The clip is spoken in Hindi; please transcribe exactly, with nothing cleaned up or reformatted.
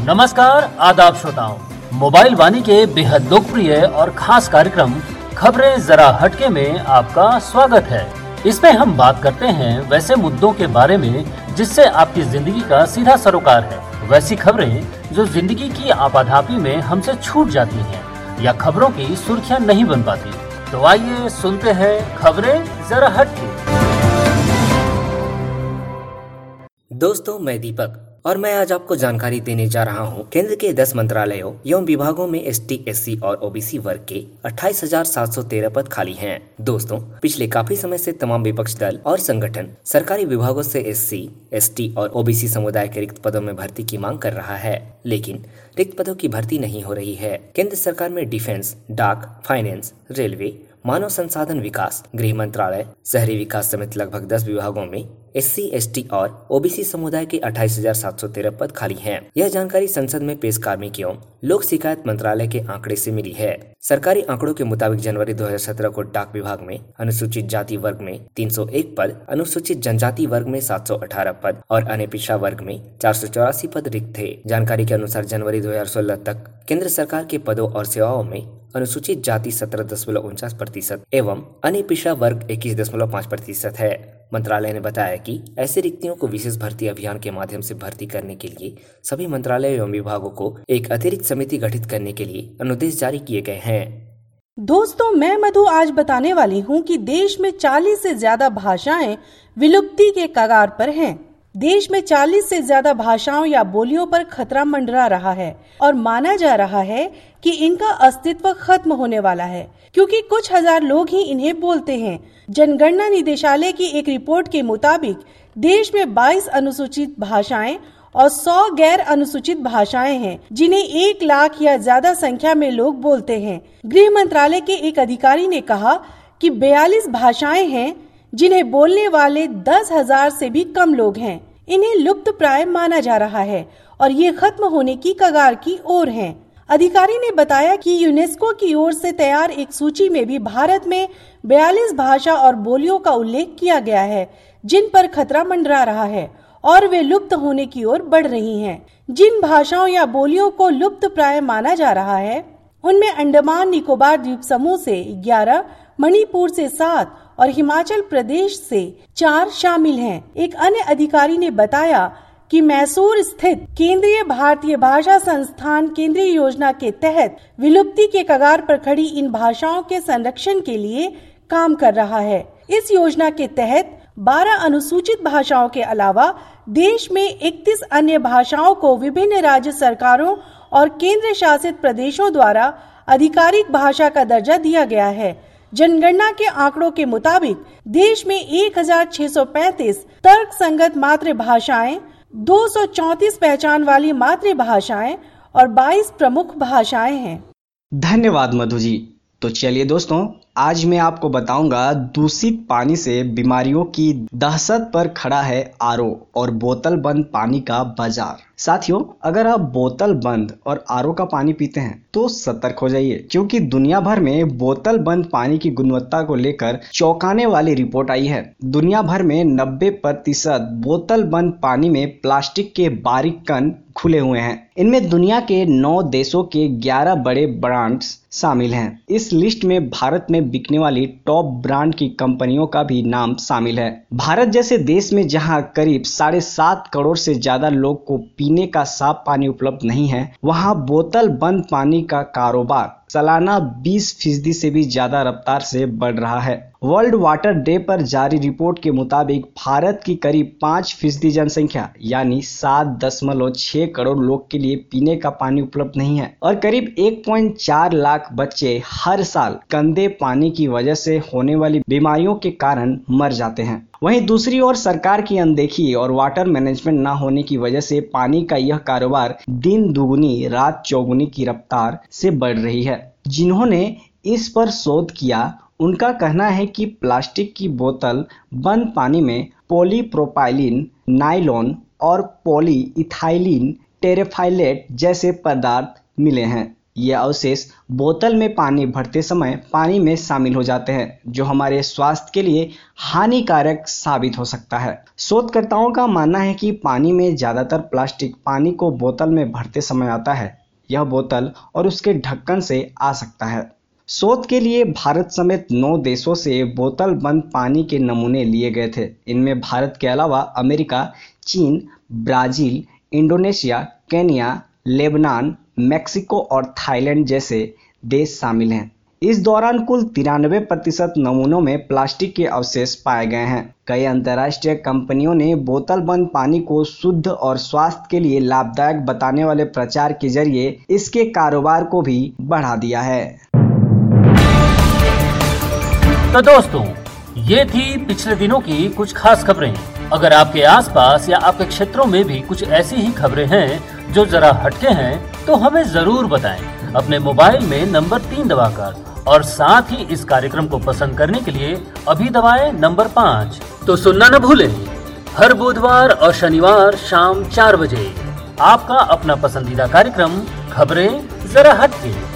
नमस्कार आदाब श्रोताओं, मोबाइल वाणी के बेहद लोकप्रिय और खास कार्यक्रम खबरें जरा हटके में आपका स्वागत है। इसमें हम बात करते हैं वैसे मुद्दों के बारे में जिससे आपकी जिंदगी का सीधा सरोकार है। वैसी खबरें जो जिंदगी की आपाधापी में हमसे छूट जाती हैं या खबरों की सुर्खियां नहीं बन पाती। तो आइए सुनते हैं खबरें जरा हटके। दोस्तों, मैं दीपक और मैं आज आपको जानकारी देने जा रहा हूं। केंद्र के दस मंत्रालयों एवं विभागों में एसटी, एससी और ओबीसी वर्ग के अट्ठाईस हजार सात सौ तेरह पद खाली हैं। दोस्तों, पिछले काफी समय से तमाम विपक्ष दल और संगठन सरकारी विभागों से एससी, एसटी और ओबीसी समुदाय के रिक्त पदों में भर्ती की मांग कर रहा है, लेकिन रिक्त पदों की भर्ती नहीं हो रही है। केंद्र सरकार में डिफेंस, डाक, फाइनेंस, रेलवे, मानव संसाधन विकास, गृह मंत्रालय, शहरी विकास समेत लगभग दस विभागों में एससी, एसटी और ओबीसी समुदाय के अट्ठाईस हजार सात सौ तेरह पद खाली हैं। यह जानकारी संसद में पेश कार्मिक एवं लोक शिकायत मंत्रालय के आंकड़े से मिली है। सरकारी आंकड़ों के मुताबिक जनवरी दो हजार सत्रह को डाक विभाग में अनुसूचित जाति वर्ग में तीन सौ एक पद, अनुसूचित जनजाति वर्ग में सात सौ अठारह पद और अन्य पिछड़ा वर्ग में चार सौ चौरासी पद रिक्त थे। जानकारी के अनुसार जनवरी दो हजार सोलह तक केंद्र सरकार के पदों और सेवाओं में अनुसूचित जाति सत्रह दशमलव उनचास प्रतिशत एवं अन्य पिछड़ा वर्ग इक्कीस दशमलव पाँच प्रतिशत है। मंत्रालय ने बताया कि ऐसी रिक्तियों को विशेष भर्ती अभियान के माध्यम से भर्ती करने के लिए सभी मंत्रालय एवं विभागों को एक अतिरिक्त समिति गठित करने के लिए अनुदेश जारी किए गए हैं। दोस्तों, मैं मधु आज बताने वाली हूँ कि देश में चालीस से ज्यादा भाषाएं विलुप्ति के कगार पर हैं। देश में चालीस से ज्यादा भाषाओं या बोलियों पर खतरा मंडरा रहा है और माना जा रहा है कि इनका अस्तित्व खत्म होने वाला है, क्योंकि कुछ हजार लोग ही इन्हें बोलते हैं। जनगणना निदेशालय की एक रिपोर्ट के मुताबिक देश में बाईस अनुसूचित भाषाएं और सौ गैर अनुसूचित भाषाएं हैं, जिन्हें एक लाख या ज्यादा संख्या में लोग बोलते हैं। गृह मंत्रालय के एक अधिकारी ने कहा कि बयालीस भाषाएं हैं जिन्हें बोलने वाले दस हजार से भी कम लोग हैं। इन्हें लुप्त प्राय माना जा रहा है और ये खत्म होने की कगार की ओर हैं। अधिकारी ने बताया कि यूनेस्को की ओर से तैयार एक सूची में भी भारत में बयालीस भाषा और बोलियों का उल्लेख किया गया है जिन पर खतरा मंडरा रहा है और वे लुप्त होने की ओर बढ़ रही हैं। जिन भाषाओं या बोलियों को लुप्त प्राय माना जा रहा है उनमें अंडमान निकोबार द्वीप समूह से ग्यारह, मणिपुर से सात और हिमाचल प्रदेश से चार शामिल हैं। एक अन्य अधिकारी ने बताया कि मैसूर स्थित केंद्रीय भारतीय भाषा संस्थान केंद्रीय योजना के तहत विलुप्ति के कगार पर खड़ी इन भाषाओं के संरक्षण के लिए काम कर रहा है। इस योजना के तहत बारह अनुसूचित भाषाओं के अलावा देश में इकतीस अन्य भाषाओं को विभिन्न राज्य सरकारों और केंद्र शासित प्रदेशों द्वारा आधिकारिक भाषा का दर्जा दिया गया है। जनगणना के आंकड़ों के मुताबिक देश में एक हजार छह सौ पैंतीस तर्क संगत मातृभाषाएं, दो सौ चौंतीस पहचान वाली मातृभाषाएं और बाईस प्रमुख भाषाएं हैं। धन्यवाद मधु जी। तो चलिए दोस्तों, आज मैं आपको बताऊंगा दूषित पानी से बीमारियों की दहशत पर खड़ा है आरओ और बोतल बंद पानी का बाजार। साथियों, अगर आप बोतल बंद और आरओ का पानी पीते हैं तो सतर्क हो जाइए, क्योंकि दुनिया भर में बोतल बंद पानी की गुणवत्ता को लेकर चौंकाने वाली रिपोर्ट आई है। दुनिया भर में नब्बे प्रतिशत बोतल बंद पानी में प्लास्टिक के बारीक कण खुले हुए हैं। इनमें दुनिया के नौ देशों के ग्यारह बड़े ब्रांड्स शामिल हैं। इस लिस्ट में भारत में बिकने वाली टॉप ब्रांड की कंपनियों का भी नाम शामिल है। भारत जैसे देश में जहां करीब साढ़े सात करोड़ से ज्यादा लोग को पीने का साफ पानी उपलब्ध नहीं है, वहां बोतल बंद पानी का कारोबार सालाना बीस फीसदी से भी ज्यादा रफ्तार से बढ़ रहा है। वर्ल्ड वाटर डे पर जारी रिपोर्ट के मुताबिक भारत की करीब पाँच फीसदी जनसंख्या यानी सात दशमलव छह करोड़ लोग के लिए पीने का पानी उपलब्ध नहीं है और करीब एक पॉइंट चार लाख बच्चे हर साल गंदे पानी की वजह से होने वाली बीमारियों के कारण मर जाते हैं। वहीं दूसरी ओर सरकार की अनदेखी और वाटर मैनेजमेंट न होने की वजह से पानी का यह कारोबार दिन दुगुनी रात चौगुनी की रफ्तार से बढ़ रही है। जिन्होंने इस पर शोध किया उनका कहना है कि प्लास्टिक की बोतल बंद पानी में पॉलीप्रोपाइलीन, नायलॉन और पॉलीइथाइलीन टेरेफाइलेट जैसे पदार्थ मिले हैं। ये अवशेष बोतल में पानी भरते समय पानी में शामिल हो जाते हैं, जो हमारे स्वास्थ्य के लिए हानिकारक साबित हो सकता है। शोधकर्ताओं का मानना है कि पानी में ज्यादातर प्लास्टिक पानी को बोतल में भरते समय आता है। यह बोतल और उसके ढक्कन से आ सकता है। शोध के लिए भारत समेत नौ देशों से बोतल बंद पानी के नमूने लिए गए थे। इनमें भारत के अलावा अमेरिका, चीन, Brazil, Indonesia, Kenya, Lebanon, Mexico और थाईलैंड जैसे देश शामिल हैं। इस दौरान कुल तिरानवे प्रतिशत नमूनों में प्लास्टिक के अवशेष पाए गए हैं। कई अंतर्राष्ट्रीय कंपनियों ने बोतल बंद पानी को शुद्ध और स्वास्थ्य के लिए लाभदायक बताने वाले प्रचार के जरिए इसके कारोबार को भी बढ़ा दिया है। तो दोस्तों, ये थी पिछले दिनों की कुछ खास खबरें। अगर आपके आसपास या आपके क्षेत्रों में भी कुछ ऐसी ही खबरें हैं जो जरा हटके हैं, तो हमें जरूर बताएं अपने मोबाइल में नंबर तीन दबाकर, और साथ ही इस कार्यक्रम को पसंद करने के लिए अभी दबाएं नंबर पाँच। तो सुनना न भूलें, हर बुधवार और शनिवार शाम चार बजे आपका अपना पसंदीदा कार्यक्रम खबरें जरा हटके।